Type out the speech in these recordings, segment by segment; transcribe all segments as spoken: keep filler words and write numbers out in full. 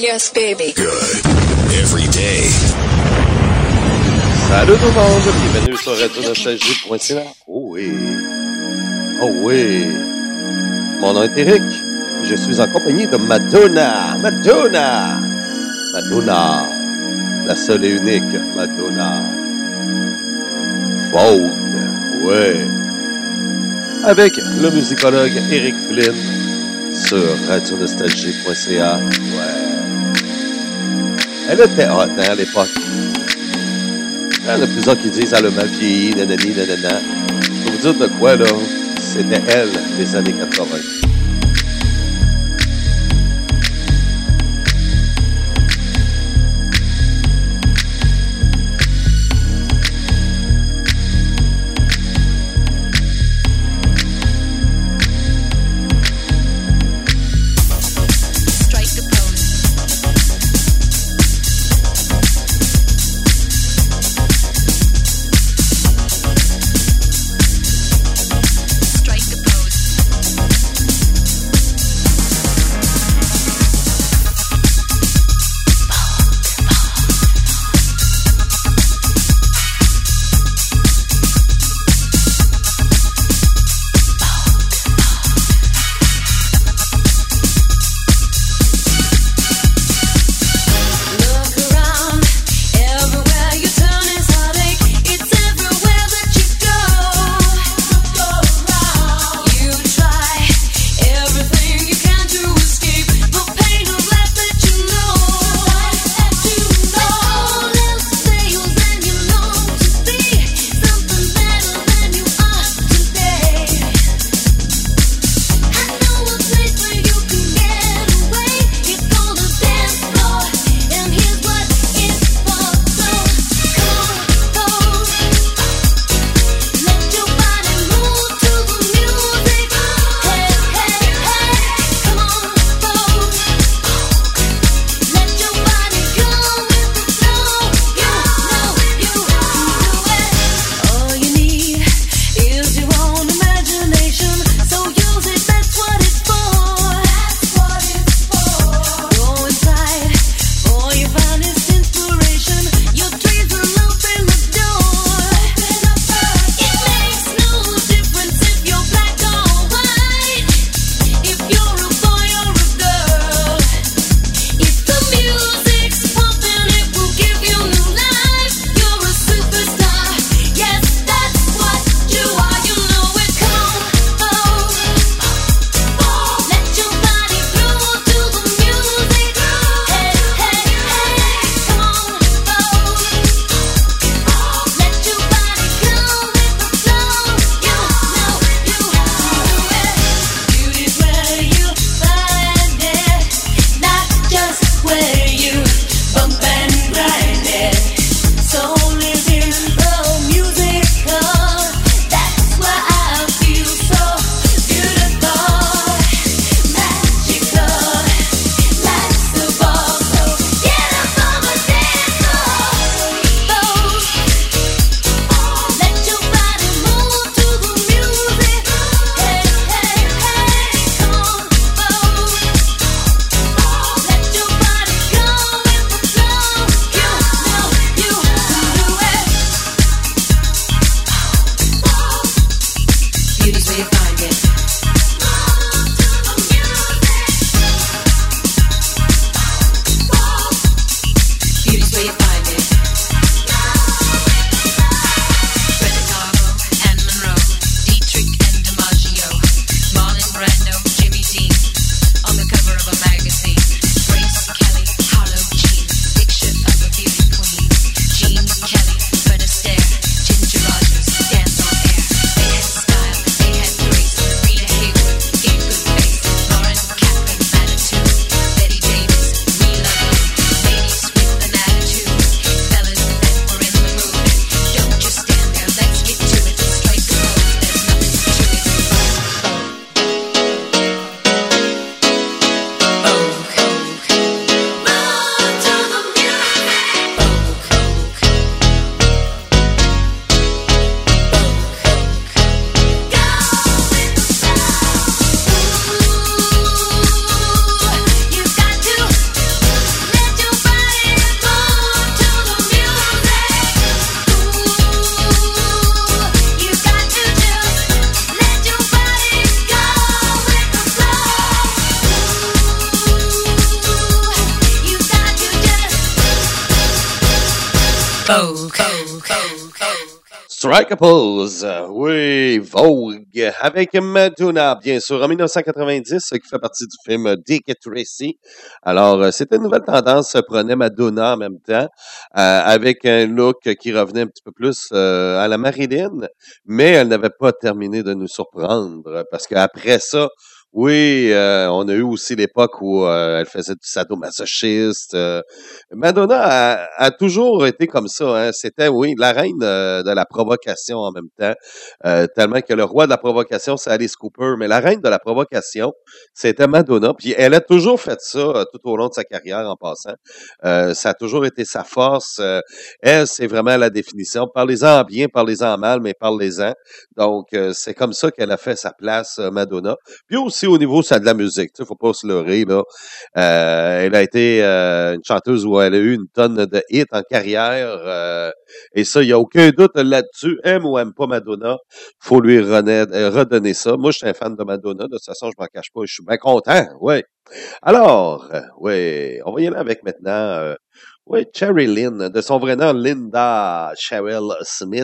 yes, baby. Good. Every day. Salut tout le monde, bienvenue sur radio nostalgie point c a. Oh oui. Oh oui. Mon nom est Eric. Je suis en compagnie de Madonna. Madonna. Madonna. La seule et unique Madonna. Folk. Ouais. Avec le musicologue Eric Flynn sur radio nostalgie point c a. Ouais. Elle était hot, hein, à l'époque. Il y en a plusieurs qui disent elle a mal vieilli, nanani, nanana. Je peux vous dire de quoi, là? C'était elle, les années quatre-vingt. Vogue. Strike a pose, oui, Vogue, avec Madonna, bien sûr, en dix-neuf cent quatre-vingt-dix, qui fait partie du film Dick et Tracy. Alors, c'était une nouvelle tendance, prenait Madonna en même temps, euh, avec un look qui revenait un petit peu plus euh, à la Marilyn, mais elle n'avait pas terminé de nous surprendre, parce qu'après ça, oui, euh, on a eu aussi l'époque où euh, elle faisait du sadomasochiste. Euh, Madonna a, a toujours été comme ça. Hein. C'était, oui, la reine euh, de la provocation en même temps. Euh, tellement que le roi de la provocation, c'est Alice Cooper. Mais la reine de la provocation, c'était Madonna. Puis elle a toujours fait ça euh, tout au long de sa carrière en passant. Euh, ça a toujours été sa force. Euh, elle, c'est vraiment la définition. Parlez-en bien, parlez-en mal, mais parlez-en. Donc, euh, c'est comme ça qu'elle a fait sa place, euh, Madonna. Puis aussi au niveau ça de la musique, tu sais, faut pas se leurrer là. Euh, elle a été euh, une chanteuse où elle a eu une tonne de hits en carrière, euh, et ça, il y a aucun doute là-dessus. Aime ou aime pas Madonna, faut lui redonner, redonner ça. Moi, je suis un fan de Madonna, de toute façon, je m'en cache pas, je suis bien content, ouais. Alors, euh, ouais, on va y aller avec maintenant. Euh, oui, Cherry Lynn, de son vrai nom, Linda Cheryl Smith.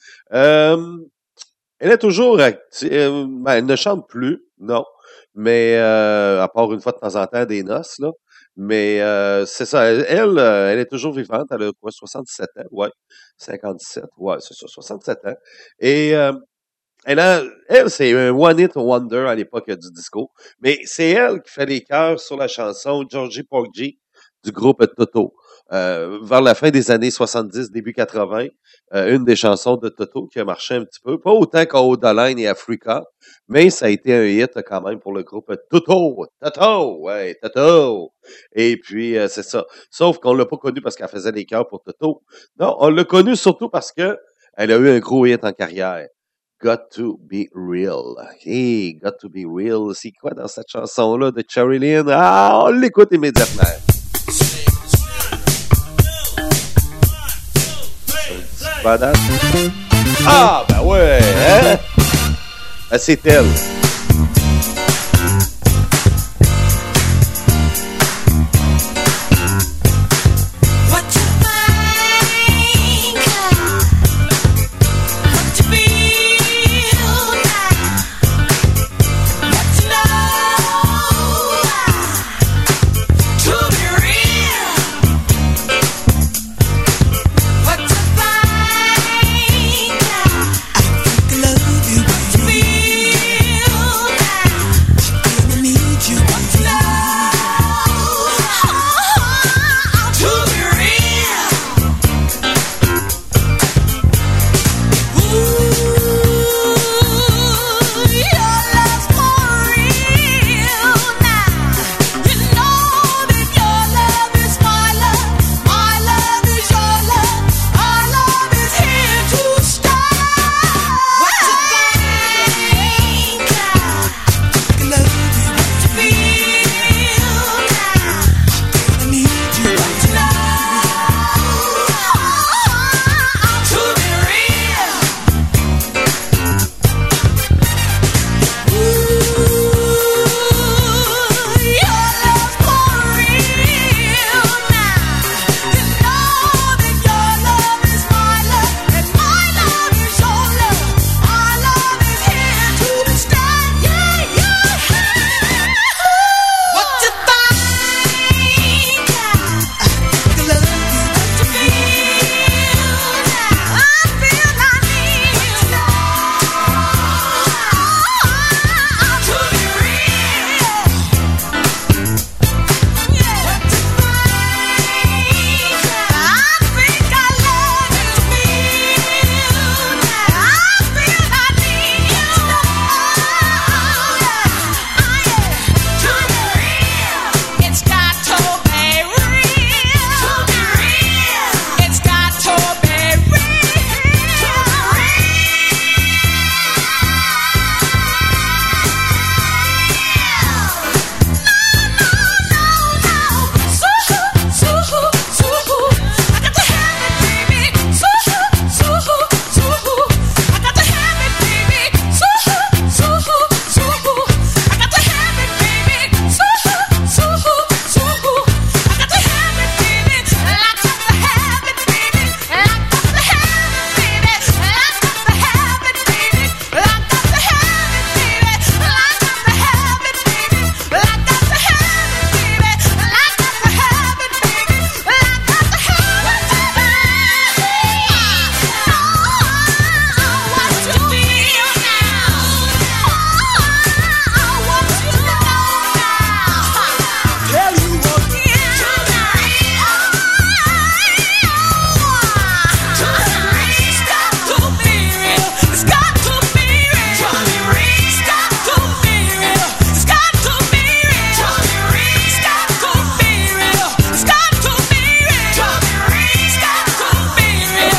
Euh, Elle est toujours active. Euh, ben, elle ne chante plus, non. Mais euh, à part une fois de temps en temps des noces, là. Mais euh, c'est ça. Elle, elle, euh, elle est toujours vivante. Elle a quoi, soixante-dix-sept ans? Ouais. cinquante-sept. Ouais, c'est ça, soixante-sept ans. Et euh, elle a, elle, c'est un one hit wonder à l'époque du disco. Mais c'est elle qui fait les chœurs sur la chanson Georgie Porgy du groupe Toto. Euh, vers la fin des années soixante-dix, début quatre-vingts, euh, une des chansons de Toto qui a marché un petit peu, pas autant qu'Hold the Line et Africa, mais ça a été un hit quand même pour le groupe Toto. Toto, ouais, Toto. Et puis, euh, c'est ça. Sauf qu'on l'a pas connu parce qu'elle faisait des chœurs pour Toto. Non, on l'a connu surtout parce que elle a eu un gros hit en carrière. Got to be real. Hey, got to be real. C'est quoi dans cette chanson-là de Cherry Lynn? Ah, on l'écoute immédiatement. Badate. Ah, ben ouais, hein? Ben, c'est elle.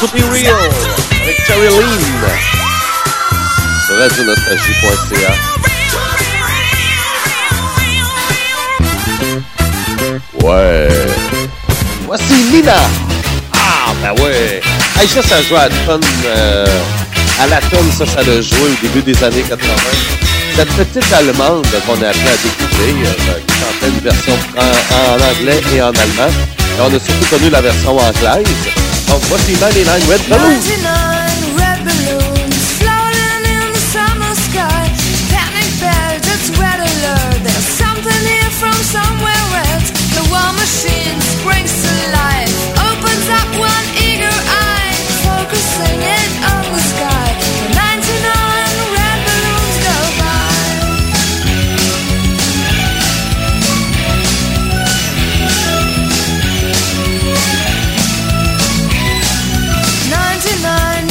écoutez Real avec Cherry Lynn sur radio nostalgie point c a. Ouais. Voici Nina. Ah, ben ouais. Hey, ça, ça joue à la tonne, euh, à la tonne, ça, ça l'a joué au début des années quatre-vingts. Cette petite Allemande qu'on a appelée à découvrir, euh, qui chantait une version en, en anglais et en allemand. Et on a surtout connu la version anglaise. Donc, voici ninety-nine Red Balloons. ninety-nine red balloons floating in the summer sky. Panic bells, it's red alert. There's something here from somewhere else. The war machine springs to life, opens up one eager eye, focusing it on the sky. The ninety-nine red balloons go by. ninety-nine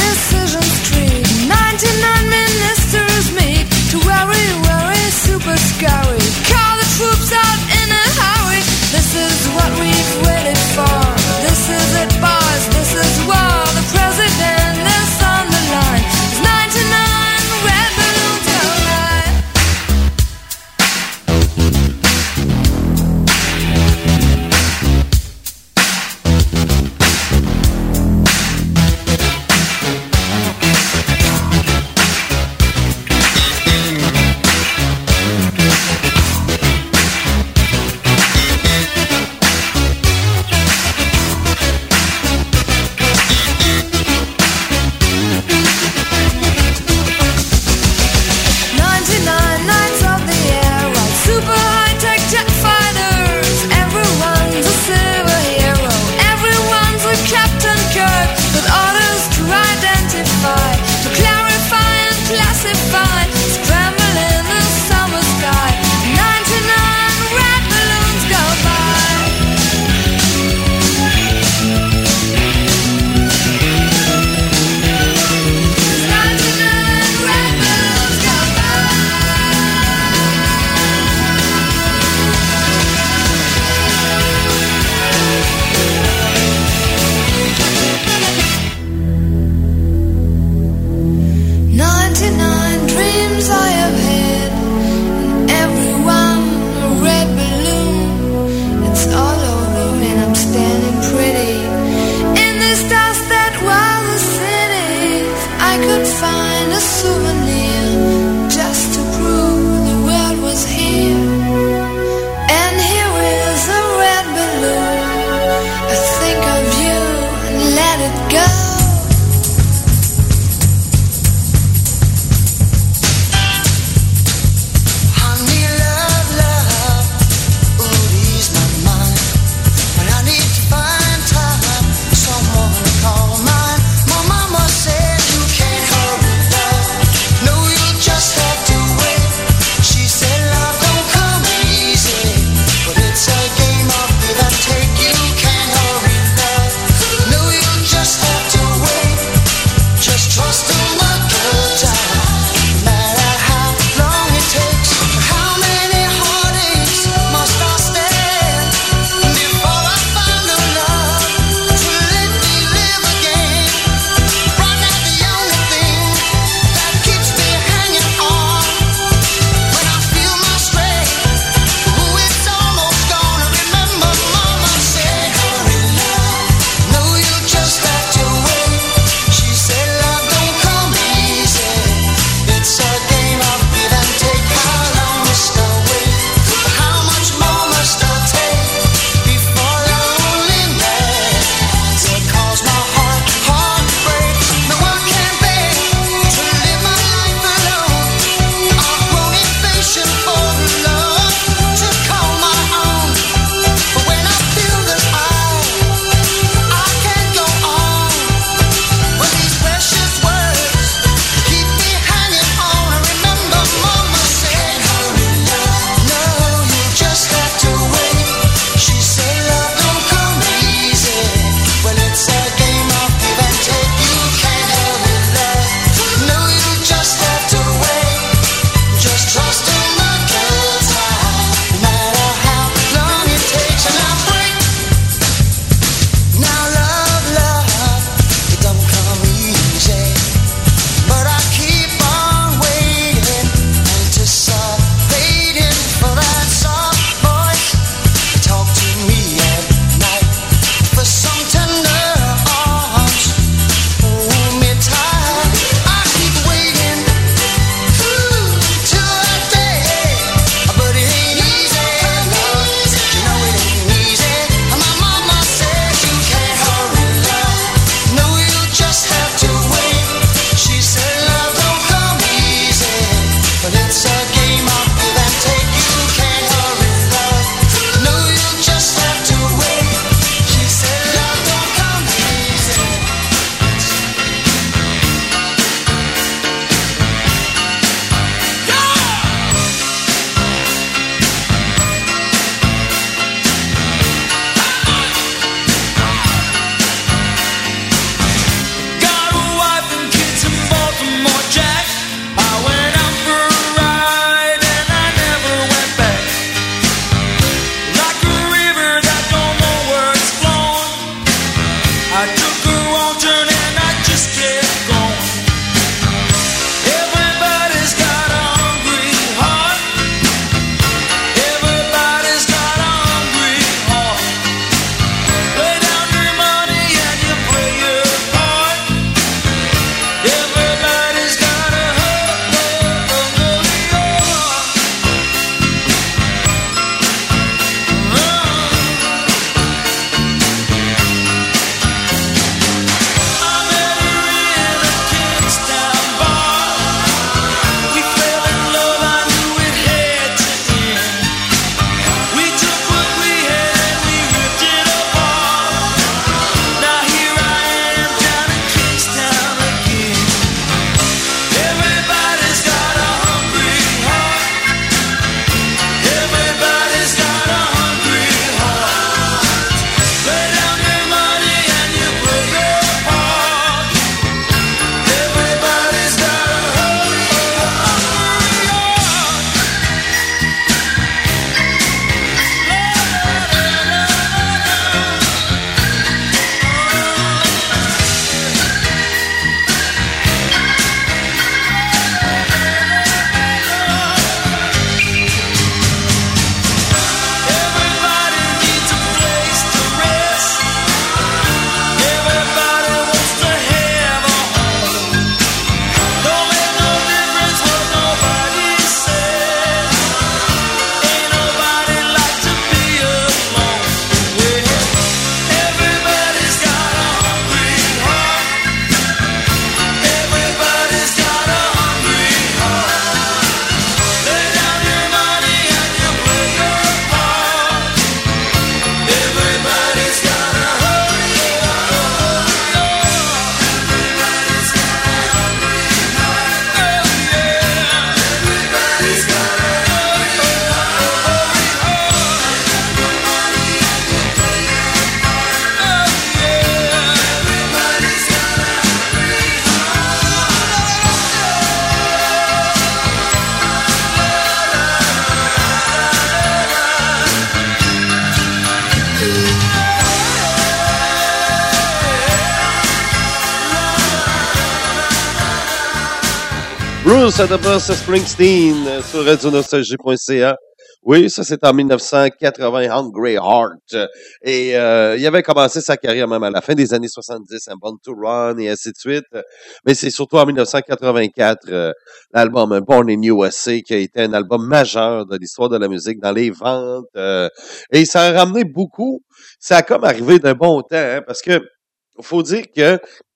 Bruce de Bruce Springsteen euh, sur radio nostalgie point c a. Oui, ça c'est en mille neuf cent quatre-vingts, Hungry Heart. Et euh, il avait commencé sa carrière même à la fin des années soixante-dix, un Born to Run et ainsi de suite. Mais c'est surtout en mille neuf cent quatre-vingt-quatre, euh, l'album Born in U S A qui a été un album majeur de l'histoire de la musique dans les ventes. Euh, et ça a ramené beaucoup. Ça a comme arrivé d'un bon temps, hein, parce que faut dire que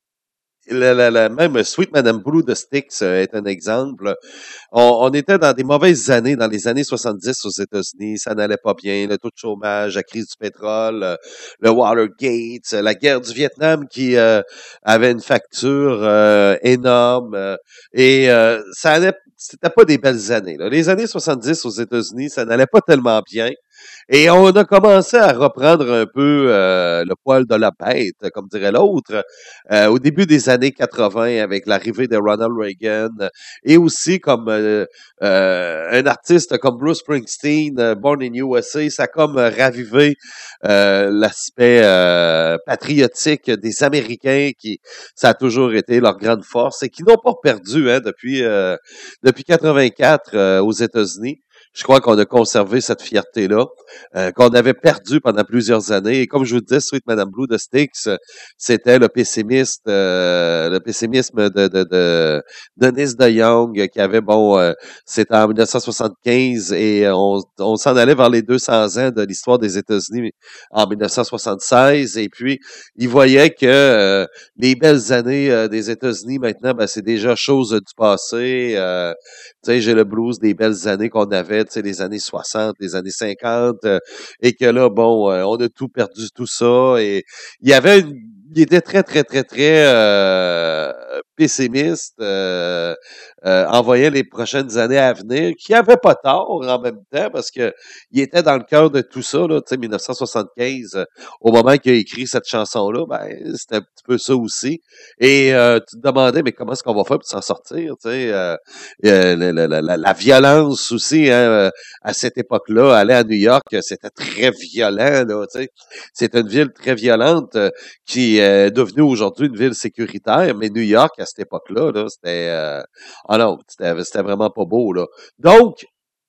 la, la, la, même Sweet Madame Blue de Styx euh, est un exemple. On, on était dans des mauvaises années, dans les années soixante-dix aux États-Unis. Ça n'allait pas bien. Le taux de chômage, la crise du pétrole, euh, le Watergate, euh, la guerre du Vietnam qui euh, avait une facture euh, énorme. euh, et euh, ça allait, c'était pas des belles années. Là. Les années soixante-dix aux États-Unis, ça n'allait pas tellement bien. Et on a commencé à reprendre un peu euh, le poil de la bête, comme dirait l'autre, euh, au début des années quatre-vingts avec l'arrivée de Ronald Reagan et aussi comme euh, euh, un artiste comme Bruce Springsteen, euh, Born in U S A, ça a comme ravivé euh, l'aspect euh, patriotique des Américains qui, ça a toujours été leur grande force et qui n'ont pas perdu hein, depuis euh, depuis quatre-vingt-quatre euh, aux États-Unis. Je crois qu'on a conservé cette fierté-là, euh, qu'on avait perdue pendant plusieurs années. Et comme je vous disais, Sweet Madame Blue de Styx, c'était le pessimiste, euh, le pessimisme de, de, de Dennis DeYoung qui avait, bon, euh, c'était en mille neuf cent soixante-quinze et on, on s'en allait vers les deux cents ans de l'histoire des États-Unis en mille neuf cent soixante-seize. Et puis, il voyait que euh, les belles années euh, des États-Unis maintenant, ben, c'est déjà chose du passé. Euh, tu sais, j'ai le blues des belles années qu'on avait, tu sais, les années soixante, les années cinquante, euh, et que là, bon, euh, on a tout perdu, tout ça, et il y avait une, il était très, très, très, très euh, pessimiste, euh, euh, en voyant les prochaines années à venir, qui avait pas tort en même temps, parce que il était dans le cœur de tout ça, là, tu sais, mille neuf cent soixante-quinze, euh, au moment qu'il a écrit cette chanson-là, ben, c'était un petit peu ça aussi, et euh, tu te demandais, mais comment est-ce qu'on va faire pour s'en sortir, tu sais, euh, euh, la, la, la, la violence aussi, hein, à cette époque-là, aller à New York, c'était très violent, là, tu sais. C'est une ville très violente euh, qui est devenue aujourd'hui une ville sécuritaire, mais New York, à cette époque-là, là, c'était... Euh, ah non, c'était, c'était vraiment pas beau, là. Donc,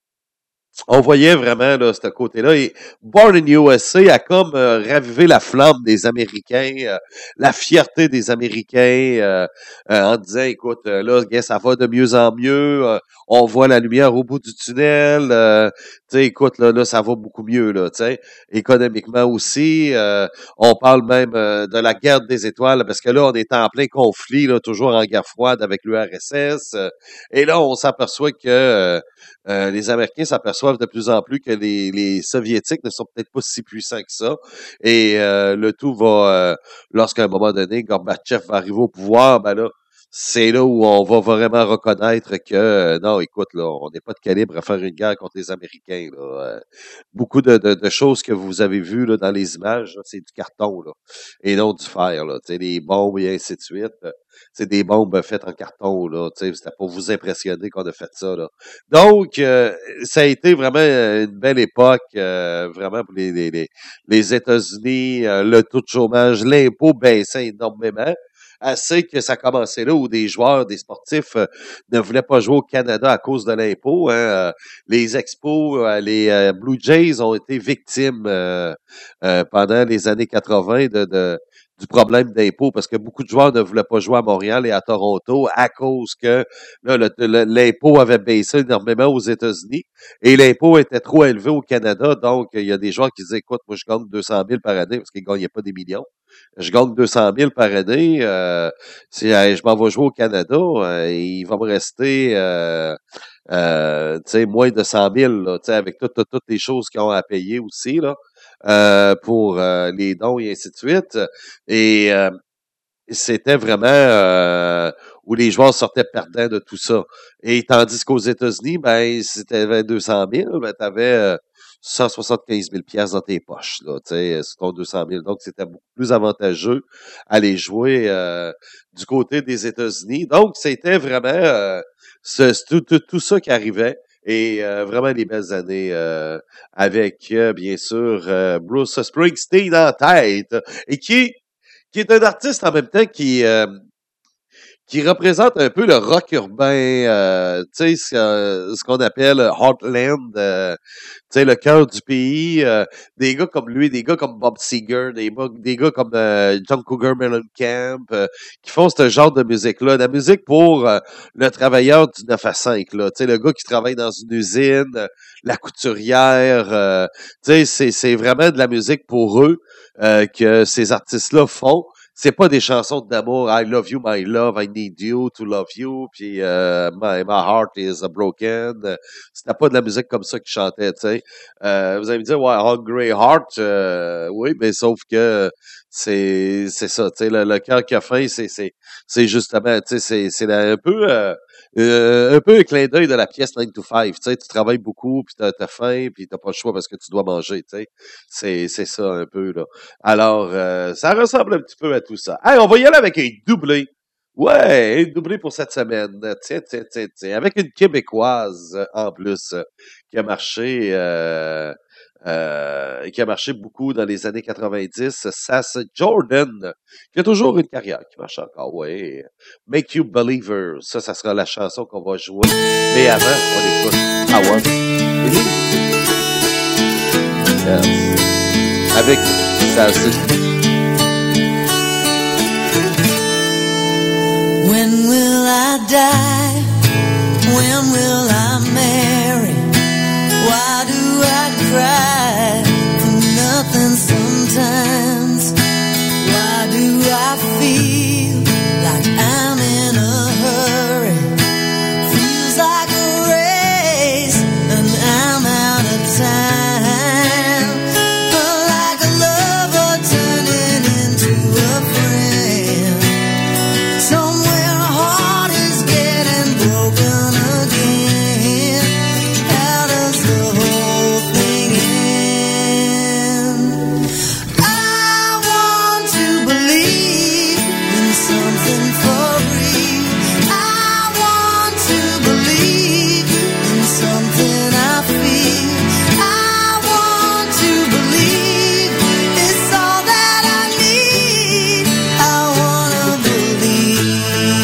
on voyait vraiment là, ce côté-là. Et Born in U S A a comme euh, ravivé la flamme des Américains, euh, la fierté des Américains, euh, euh, en disant, écoute, euh, là, gars, ça va de mieux en mieux, euh, on voit la lumière au bout du tunnel, euh, tu sais, écoute, là, là, ça va beaucoup mieux, là, tu sais, économiquement aussi. Euh, on parle même euh, de la guerre des étoiles, parce que là, on est en plein conflit, là, toujours en guerre froide avec l'U R S S. Euh, et là, on s'aperçoit que euh, euh, les Américains s'aperçoivent de plus en plus que les, les Soviétiques ne sont peut-être pas si puissants que ça. Et euh, le tout va, euh, lorsqu'à un moment donné, Gorbatchev va arriver au pouvoir, ben là, c'est là où on va vraiment reconnaître que, euh, non, écoute, là, on n'est pas de calibre à faire une guerre contre les Américains. Là. Euh, beaucoup de, de, de choses que vous avez vues là, dans les images, là, c'est du carton, là, et non du fer. Là, tu sais, les bombes et ainsi de suite. C'est des bombes faites en carton, là. Tu sais, c'était pour vous impressionner qu'on a fait ça, là. Donc, euh, ça a été vraiment une belle époque, euh, vraiment pour les, les, les, les États-Unis, euh, le taux de chômage, l'impôt baissait énormément. Assez que ça commençait là où des joueurs, des sportifs euh, ne voulaient pas jouer au Canada à cause de l'impôt. Hein. Euh, les Expos, euh, les euh, Blue Jays ont été victimes euh, euh, pendant les années quatre-vingts de, de du problème d'impôt parce que beaucoup de joueurs ne voulaient pas jouer à Montréal et à Toronto à cause que là, le, le, l'impôt avait baissé énormément aux États-Unis et l'impôt était trop élevé au Canada. Donc, il y a des joueurs qui disaient, écoute, moi, je gagne deux cent mille par année parce qu'ils ne gagnaient pas des millions. Je gagne deux cent mille par année. Euh, si euh, je m'en vais jouer au Canada, euh, il va me rester euh, euh, tu sais, moins de cent mille, là, tu sais, avec toutes, toutes, toutes les choses qu'ils ont à payer aussi, là. Euh, pour euh, les dons et ainsi de suite. Et euh, c'était vraiment euh, où les joueurs sortaient perdants de tout ça. Et tandis qu'aux États-Unis, ben, si t'avais deux cent mille, ben, t'avais euh, cent soixante-quinze mille piastres dans tes poches, là, tu sais, sur ton deux cent mille. Donc, c'était beaucoup plus avantageux aller jouer euh, du côté des États-Unis. Donc, c'était vraiment euh, ce, tout, tout, tout ça qui arrivait. Et euh, vraiment des belles années euh, avec, euh, bien sûr, euh, Bruce Springsteen en tête, et qui, qui est un artiste en même temps qui, euh, qui représente un peu le rock urbain, euh, tu sais, ce, euh, ce qu'on appelle Heartland, euh, tu sais, le cœur du pays. Euh, des gars comme lui, des gars comme Bob Seger, des, des gars comme euh, John Cougar Mellencamp, euh, qui font ce genre de musique-là. La musique pour euh, le travailleur du neuf à cinq, là, tu sais, le gars qui travaille dans une usine, euh, la couturière, euh, tu sais, c'est, c'est vraiment de la musique pour eux euh, que ces artistes-là font. C'est pas des chansons d'amour, I love you, my love, I need you to love you, puis euh, my, my heart is broken. C'était pas de la musique comme ça qu'ils chantaient, tu sais. Euh, vous allez me dire, ouais, Hungry Heart, euh, oui, mais sauf que c'est c'est ça, tu sais, le, le cœur qui a faim, c'est c'est c'est justement, tu sais, c'est c'est un peu euh, euh, un peu un clin d'œil de la pièce nine to five, tu sais, tu travailles beaucoup, puis t'as, t'as faim, puis t'as pas le choix parce que tu dois manger, tu sais. C'est c'est ça un peu, là. Alors, euh, ça ressemble un petit peu à tout ça. Hey, on va y aller avec un doublé. Ouais, un doublé pour cette semaine. Tiens, tiens, tiens, tiens. Avec une Québécoise, en plus, euh, qui a marché, euh, euh, qui a marché beaucoup dans les années quatre-vingt-dix. Sass Jordan, qui a toujours une carrière, qui marche encore, ouais. Make You Believer. Ça, ça sera la chanson qu'on va jouer. Mais avant, on écoute Howard. Yes. Avec Sass. When will I die? When will I marry? Why do I cry for nothing sometimes? Why do I feel like I'm in a hurry? Feels like a race and I'm out of time. Like a lover turning into a friend. Somewhere a heart is getting broken again. How does the whole thing end? I want to believe in something for real. I want to believe in something I feel. I want to believe it's all that I need. I wanna believe.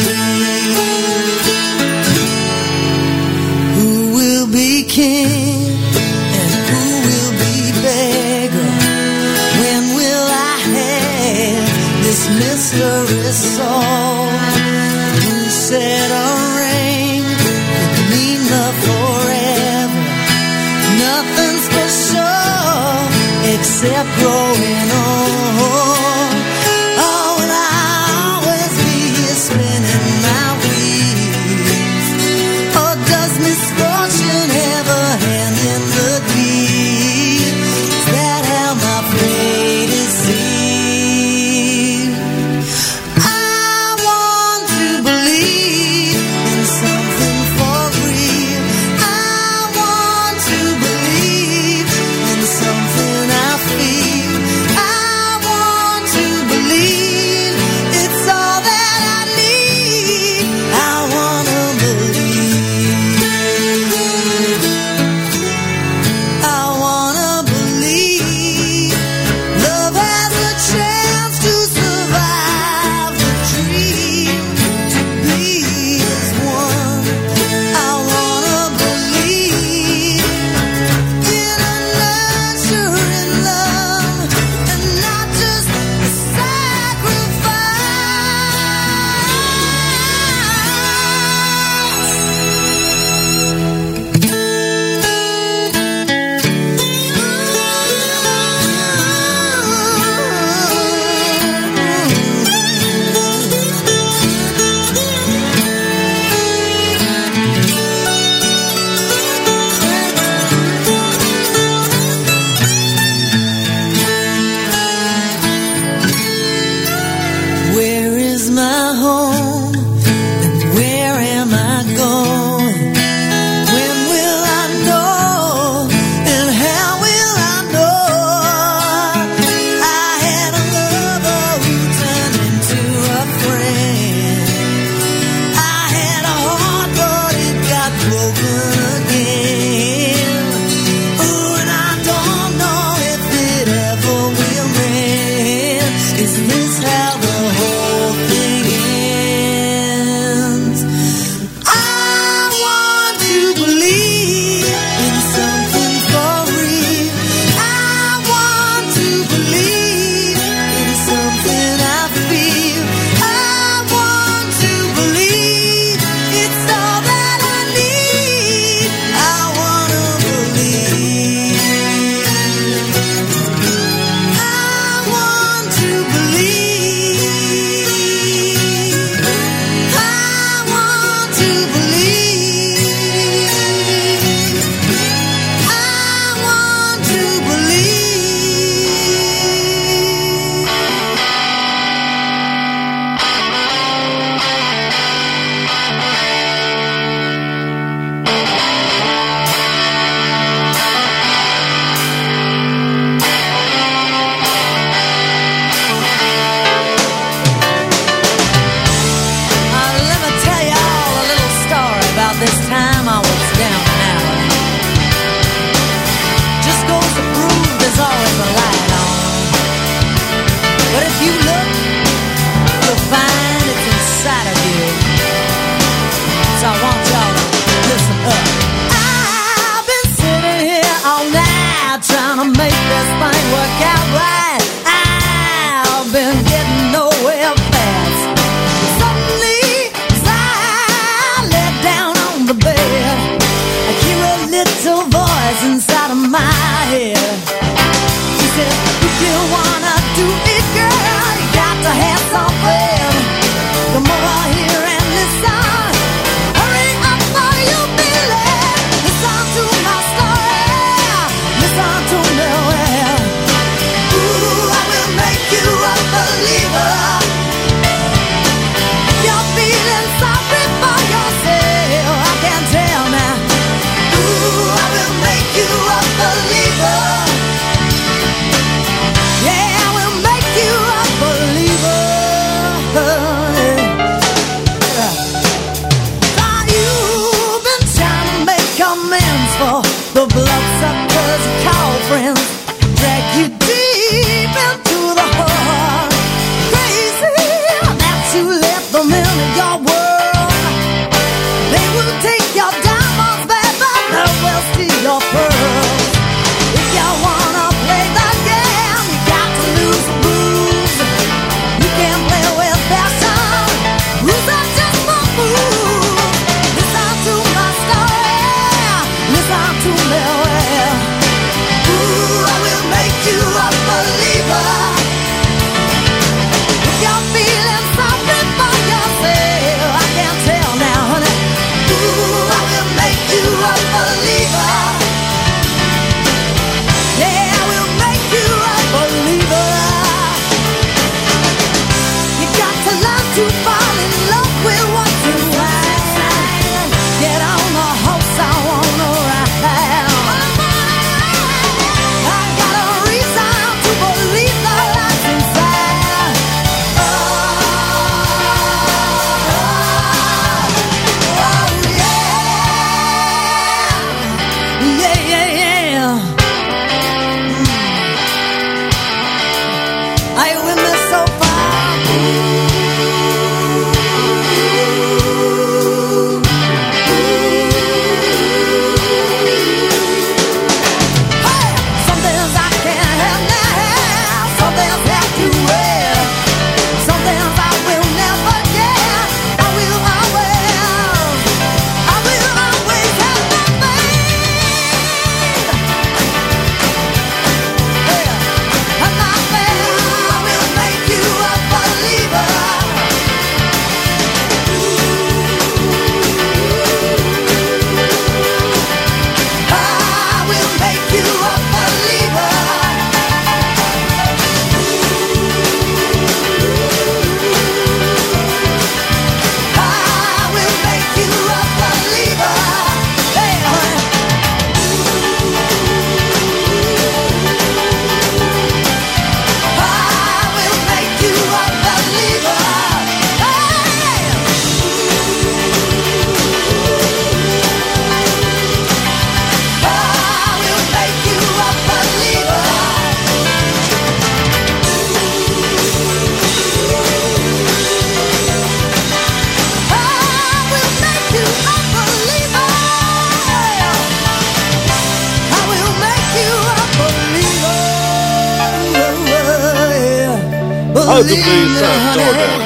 Who will be king and who will be beggar? When will I have this mystery solved? Who said a ring could mean love forever? Nothing's for sure except growing old. Oh, and I'll always be here spinning my wheels. Or does misfortune have a hand in the deal? Is that how my fate is sealed? I en doublé sans Jordan.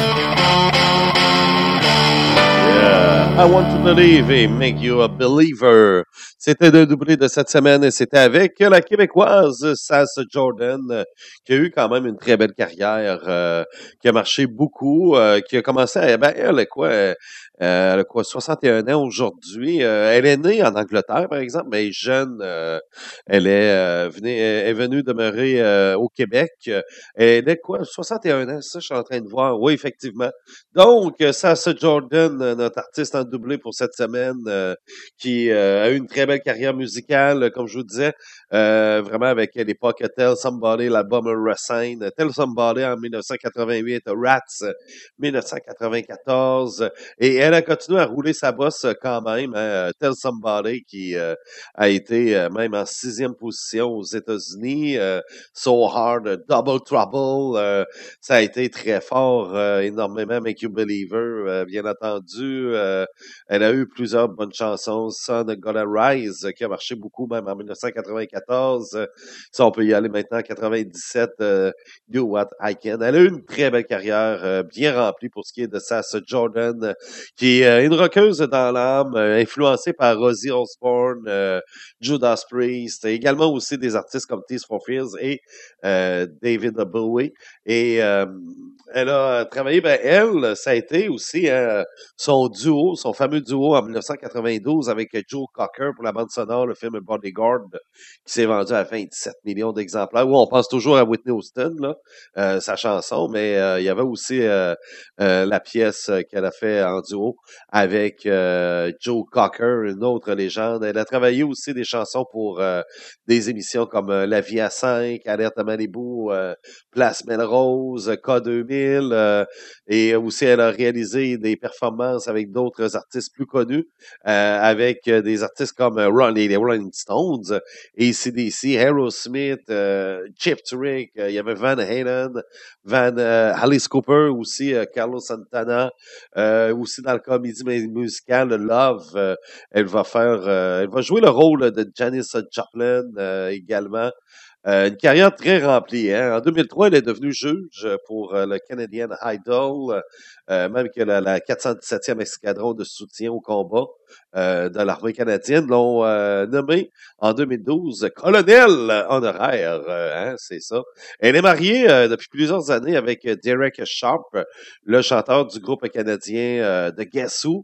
I Want to Believe et Make You a Believer. C'était le doublé de cette semaine et c'était avec la Québécoise Sass Jordan, euh, qui a eu quand même une très belle carrière, euh, qui a marché beaucoup, euh, qui a commencé à, ben, elle a quoi, euh, elle a quoi, soixante et un ans aujourd'hui. Euh, elle est née en Angleterre, par exemple, mais elle est jeune. Euh, elle est, euh, venue, est venue demeurer euh, au Québec. Elle est quoi, soixante et un ans, ça, je suis en train de voir. Oui, effectivement. Donc, Sass Jordan, notre artiste en doublé pour cette semaine, euh, qui euh, a eu une très belle carrière musicale, comme je vous disais, euh, vraiment avec l'époque Tell Somebody, l'album Rassine, Tell Somebody en dix-neuf cent quatre-vingt-huit, Rats dix-neuf cent quatre-vingt-quatorze, et elle a continué à rouler sa bosse quand même, hein, Tell Somebody qui euh, a été euh, même en sixième position aux États-Unis, euh, So Hard, Double Trouble, euh, ça a été très fort, euh, énormément, Make You Believer, euh, bien entendu, euh, elle a eu plusieurs bonnes chansons, Sun Gonna Rise, qui a marché beaucoup même en dix-neuf cent quatre-vingt-quatorze. Ça, on peut y aller maintenant en quatre-vingt-dix-sept, euh, Do What I Can. Elle a eu une très belle carrière, euh, bien remplie pour ce qui est de Sass Jordan, qui est euh, une rockeuse dans l'âme, euh, influencée par Ozzy Osbourne, euh, Judas Priest, et également aussi des artistes comme Tears for Fears et euh, David Bowie. Et euh, elle a travaillé, ben elle, ça a été aussi hein, son duo, son fameux duo en dix-neuf cent quatre-vingt-douze avec Joe Cocker pour la bande sonore, le film Bodyguard, qui s'est vendu à vingt-sept millions d'exemplaires. Où on pense toujours à Whitney Houston, là, euh, sa chanson, mais euh, il y avait aussi euh, euh, la pièce qu'elle a fait en duo avec euh, Joe Cocker, une autre légende. Elle a travaillé aussi des chansons pour euh, des émissions comme euh, La Vie à cinq, Alerte à Malibu, euh, Place Melrose, K deux mille, euh, et aussi elle a réalisé des performances avec d'autres artistes plus connus, euh, avec euh, des artistes comme euh, Ron, les Rolling Stones, A C D C, Aerosmith, euh, Chip Trick, euh, il y avait Van Halen, Van euh, Alice Cooper aussi, euh, Carlos Santana, euh, aussi dans le comédie musicale Love, euh, elle va faire, euh, elle va jouer le rôle de Janis Joplin euh, également. Euh, une carrière très remplie. Hein? En deux mille trois, elle est devenue juge pour euh, le Canadian Idol, euh, même que la, la quatre cent dix-septième escadron de soutien au combat euh, de l'armée canadienne l'ont euh, nommée en deux mille douze colonel honoraire. Euh, hein, c'est ça. Elle est mariée euh, depuis plusieurs années avec Derek Sharp, le chanteur du groupe canadien euh, de Guess Who.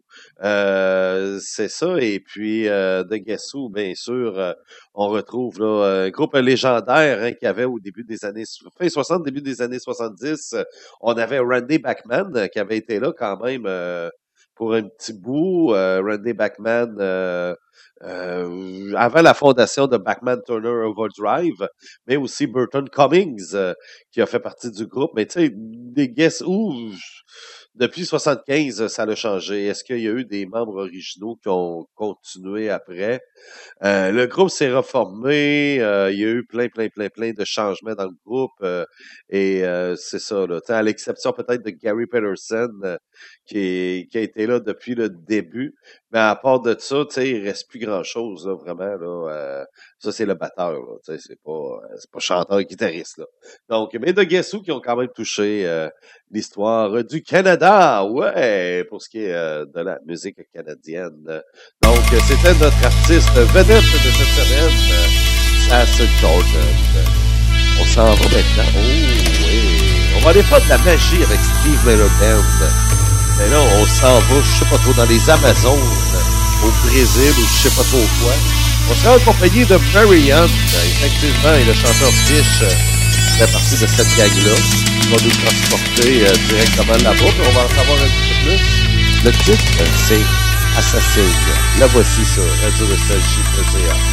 Euh, c'est ça. Et puis euh, de Guess Who, bien sûr, euh, on retrouve là, un groupe légendaire hein, qu'il y avait au début des années fin soixante, début des années soixante-dix. On avait Randy Bachman qui avait été là quand même euh, pour un petit bout. Euh, Randy Bachman euh, euh, avant la fondation de Bachman Turner Overdrive, mais aussi Burton Cummings euh, qui a fait partie du groupe. Mais tu sais, des Guess Who, depuis soixante-quinze, ça a changé. Est-ce qu'il y a eu des membres originaux qui ont continué après? Euh, le groupe s'est reformé, euh, il y a eu plein, plein, plein, plein de changements dans le groupe euh, et euh, c'est ça, là, à l'exception peut-être de Gary Peterson euh, qui, est, qui a été là depuis le début, mais à part de ça, tu sais, il reste plus grand-chose, là, vraiment, là, euh, ça c'est le batteur, là, tu sais, c'est pas, c'est pas chanteur et guitariste, là. Donc, mais de Guess Who qui ont quand même touché euh, l'histoire du Canada, ouais, pour ce qui est euh, de la musique canadienne. Donc, c'était notre artiste vedette de cette semaine, Sass Jordan. On s'en va maintenant. Oh, oui. On va aller faire de la magie avec Steve Miller Band. Mais là, on s'en va, je sais pas trop, dans les Amazones, au Brésil, ou je sais pas trop quoi. On sera en compagnie de Marianne, effectivement, et le chanteur Fish fait partie de cette gang-là. Il va nous transporter euh, directement là-bas, mais on va en savoir un petit peu plus. Le titre, c'est Assassin. La voici sur radio nostalgie point c a.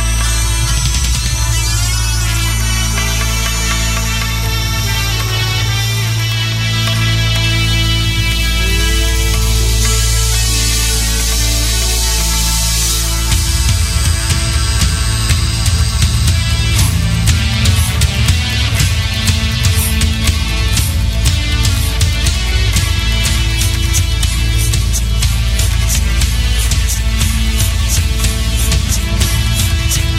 Take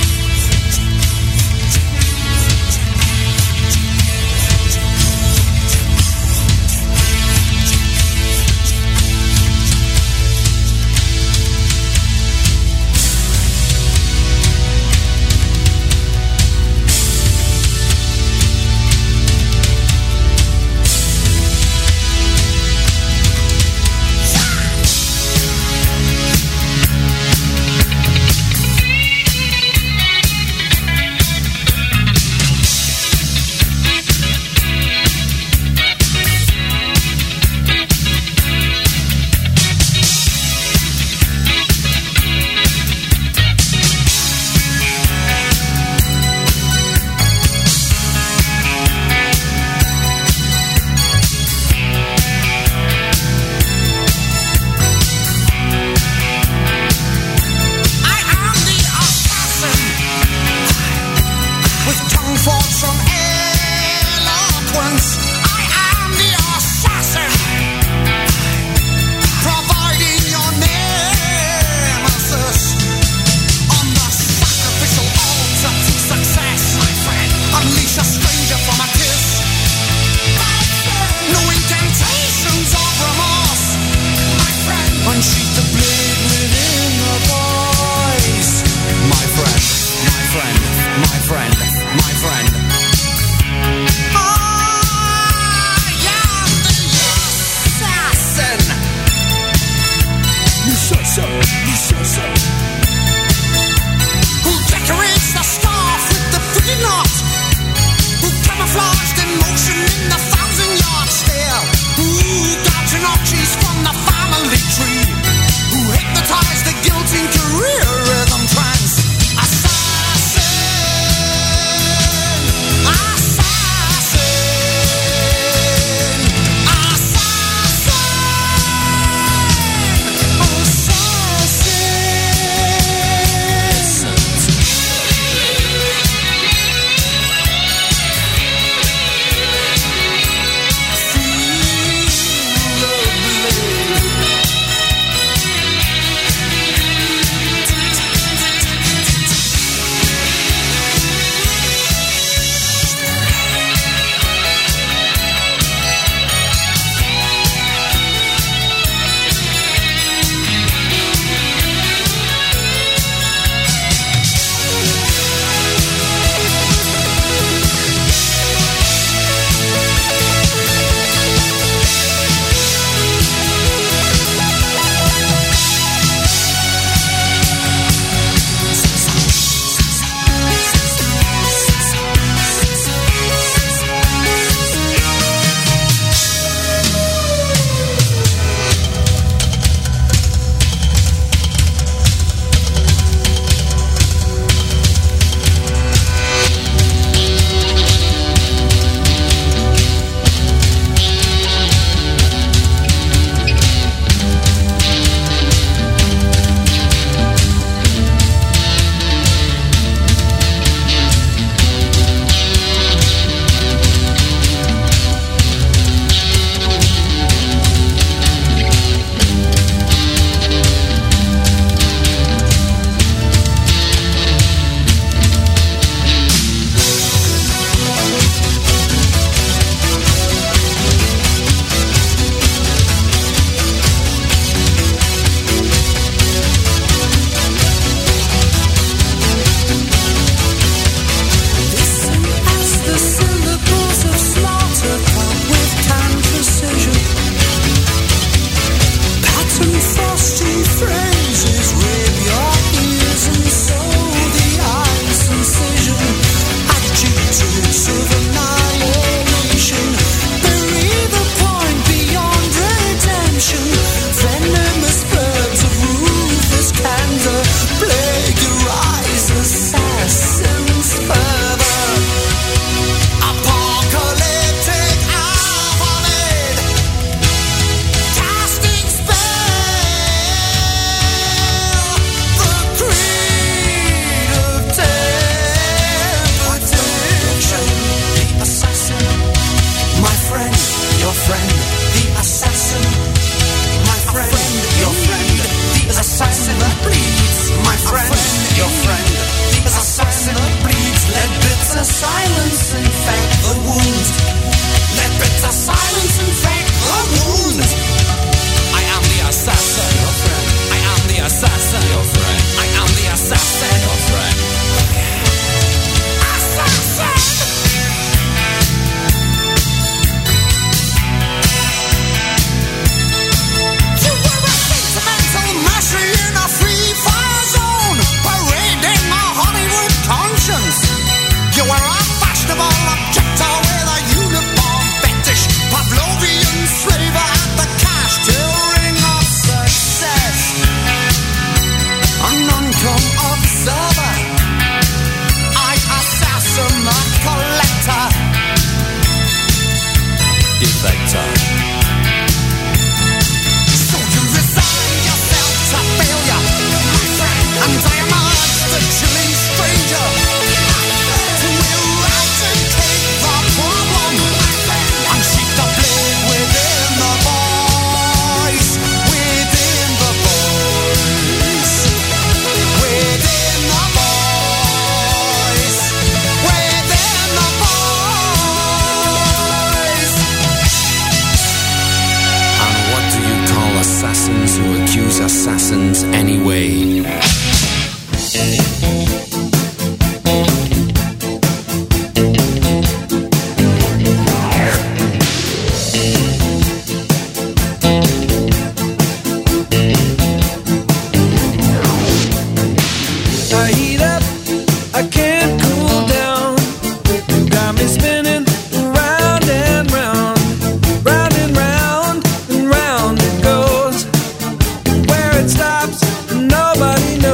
vector. So you resign yourself to failure, my friend, and I emerge the chilling stranger who will eradicate the problem and shake the blade within the voice, within the voice, within the voice, within the voice. And what do you call assassins who accuse assassins anyway? I heat up, I can't cool down. Got me spinning round and round, round and round and round it goes. Where it stops, nobody knows.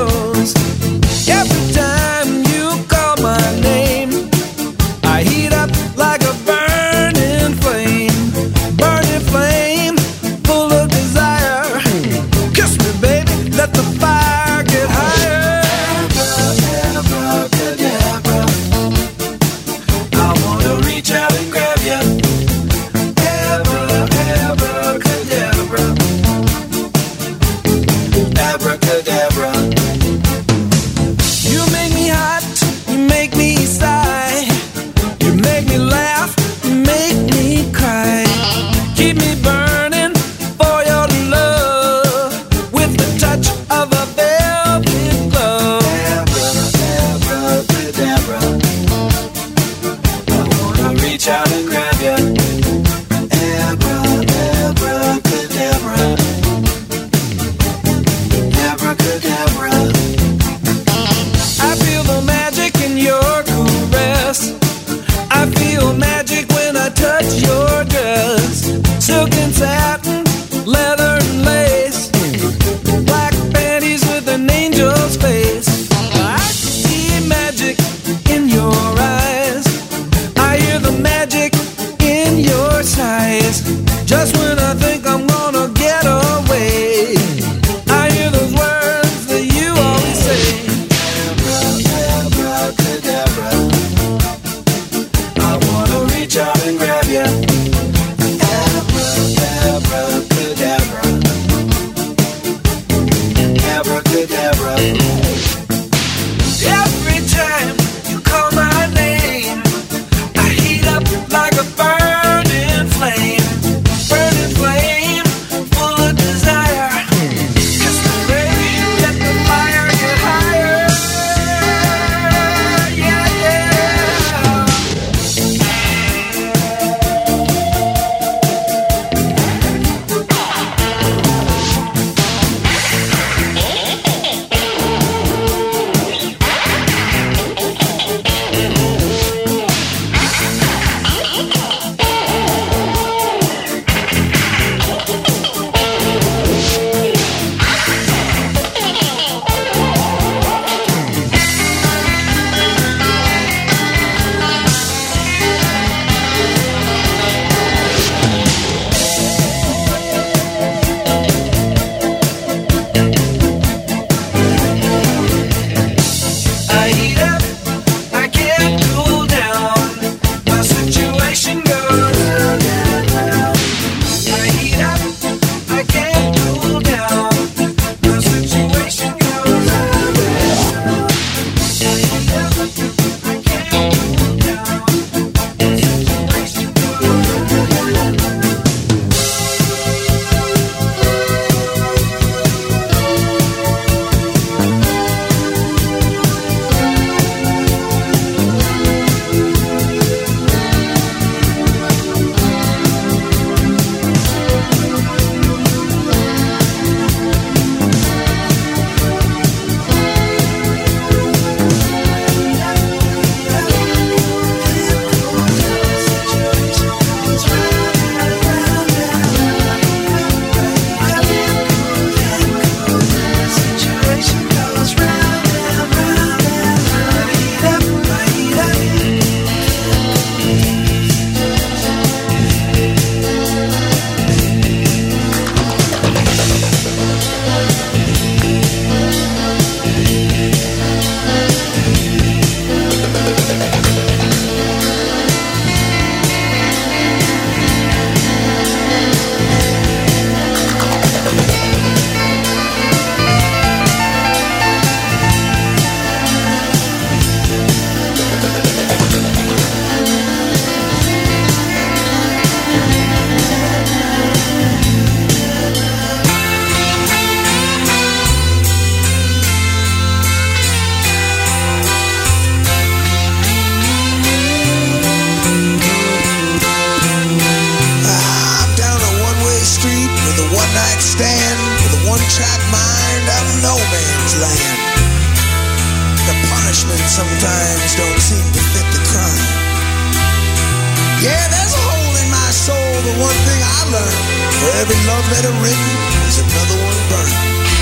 man's land. The punishment sometimes don't seem to fit the crime. Yeah, there's a hole in my soul, but one thing I learned: for every love letter written, there's another one burned.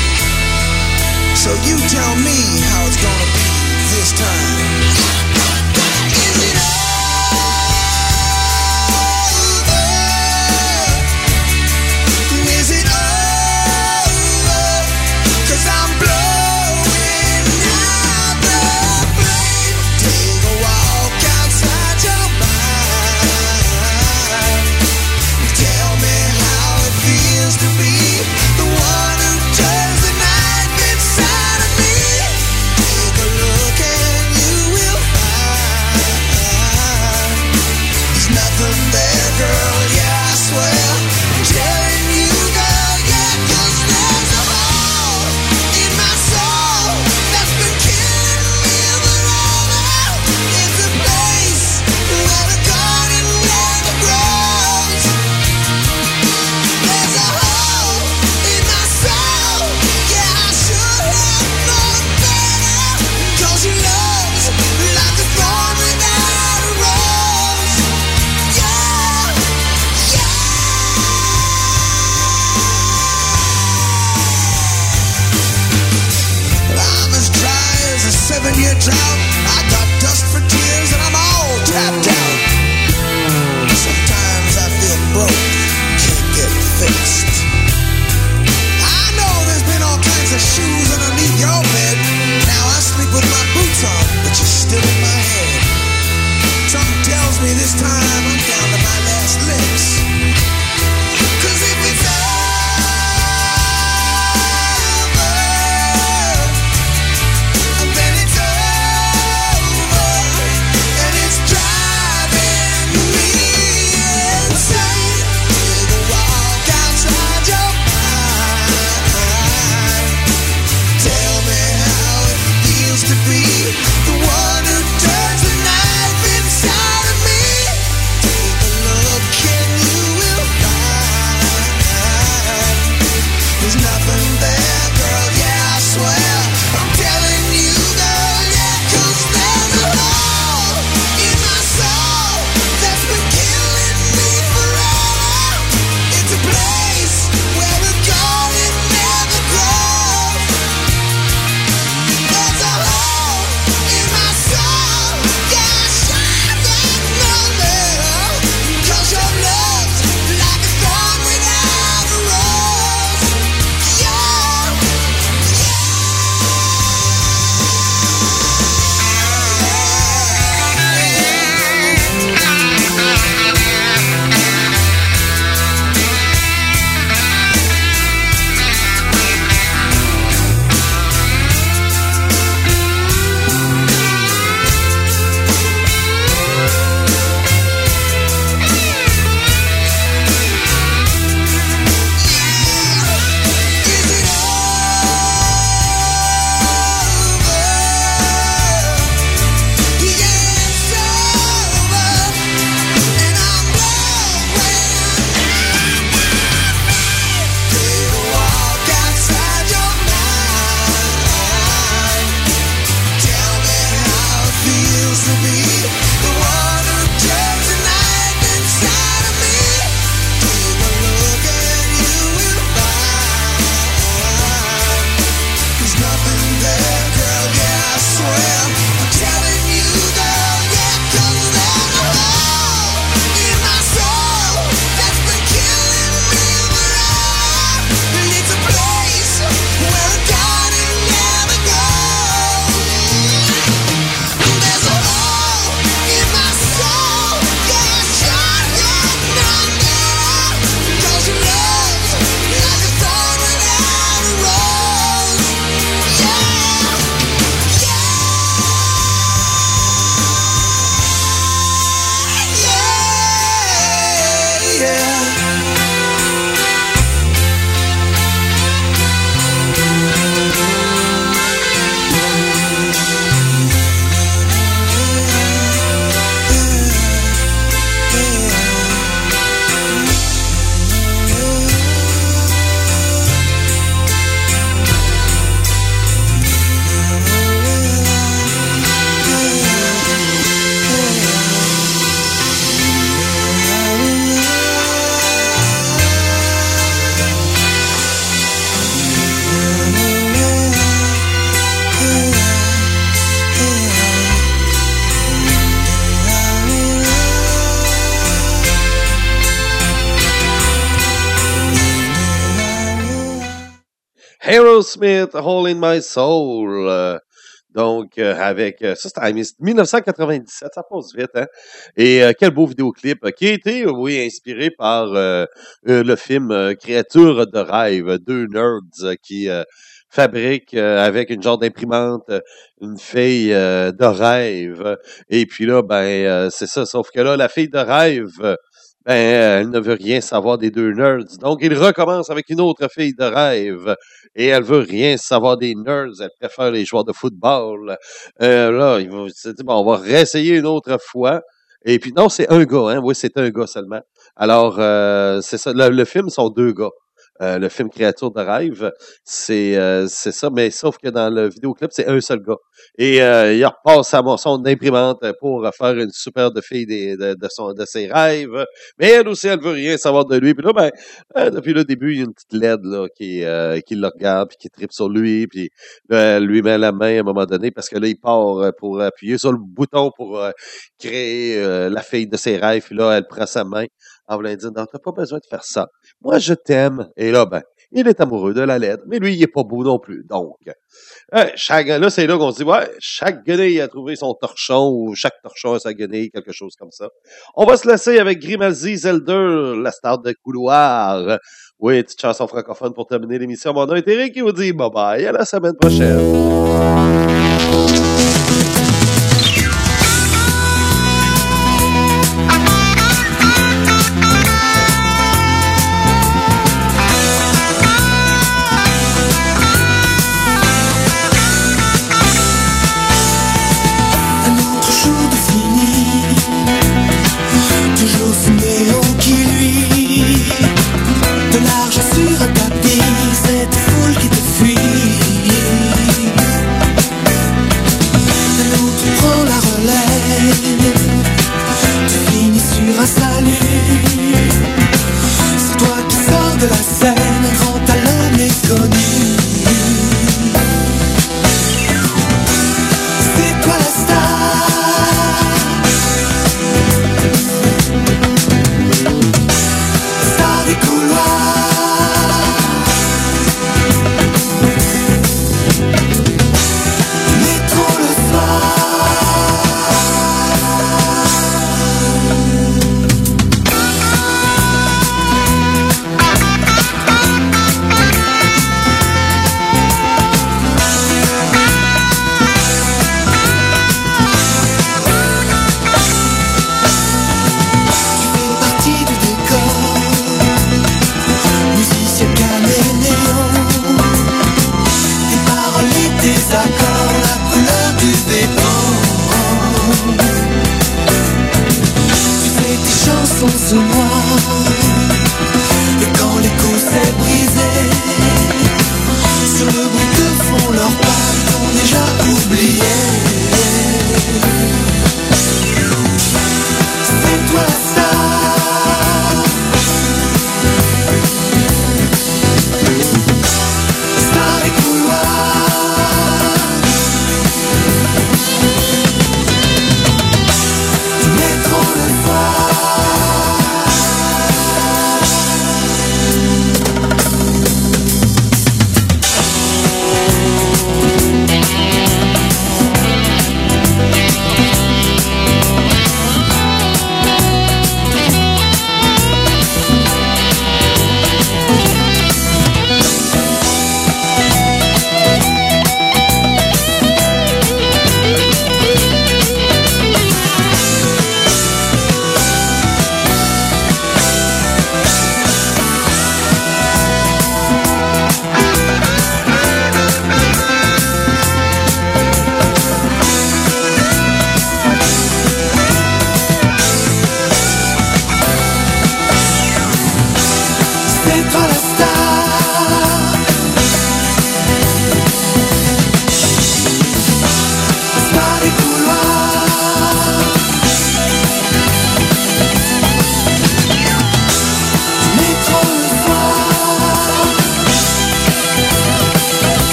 So you tell me how it's gonna be this time. Is it over? Is it over? 'Cause I'm blowing out the flame. Take a walk outside your mind. Tell me how it feels to be the one who turns the knife inside of me. Take a look and you will find there's nothing there, girl, yeah, I swear. I'm telling you, girl, yeah, 'cause there's a hole in my soul that's been killing me forever. It's a place where the garden never grows. There's a hole in my soul, yeah, I should have known better. 'Cause your love's like a thorn without a rose. Yeah, yeah. I'm as dry as a seven-year drought. I got dust for tears and I'm all tapped out. Sometimes I feel broke, can't get fixed. I know there's been all kinds of shoes underneath your bed. Now I sleep with my boots on, but you're still in my head. Something tells me this time I'm down to my last licks. 'Cause if it's over, then it's over, and it's driving me insane. Aerosmith, Hole in My Soul. Euh, donc, euh, avec... Euh, ça, c'était en dix-neuf cent quatre-vingt-dix-sept, ça passe vite, hein? Et euh, quel beau vidéoclip euh, qui a été, oui, inspiré par euh, euh, le film euh, Créature de rêve, deux nerds euh, qui euh, fabriquent euh, avec une genre d'imprimante euh, une fille euh, de rêve. Et puis là, ben, euh, c'est ça, sauf que là, la fille de rêve... Euh, ben, elle ne veut rien savoir des deux nerds. Donc, il recommence avec une autre fille de rêve. Et elle veut rien savoir des nerds. Elle préfère les joueurs de football. Euh, là, il va, c'est dit, bon, on va réessayer une autre fois. Et puis, non, c'est un gars, hein. Oui, c'est un gars seulement. Alors, euh, c'est ça. Le, le film sont deux gars. Euh, le film Créature de rêve, c'est euh, c'est ça, mais sauf que dans le vidéoclip, c'est un seul gars. Et euh, il repasse à son imprimante pour faire une super de fille des, de, de, son, de ses rêves. Mais elle aussi, elle veut rien savoir de lui. Puis là, ben, euh, depuis le début, il y a une petite L E D là, qui, euh, qui le regarde, puis qui tripe sur lui, puis là, elle lui met la main à un moment donné, parce que là, il part pour appuyer sur le bouton pour euh, créer euh, la fille de ses rêves. Puis là, elle prend sa main en voulant dire, non, t'as pas besoin de faire ça. Moi, je t'aime. Et là, ben, il est amoureux de la L E D, mais lui, il est pas beau non plus. Donc, euh, chaque, là, c'est là qu'on se dit, ouais, chaque guenille a trouvé son torchon, ou chaque torchon a sa guenille, quelque chose comme ça. On va se laisser avec Grimaldi Zelder, la star de couloir. Oui, petite chanson francophone pour terminer l'émission. Mon nom est Eric qui vous dit bye bye, à la semaine prochaine. C'est toi la star.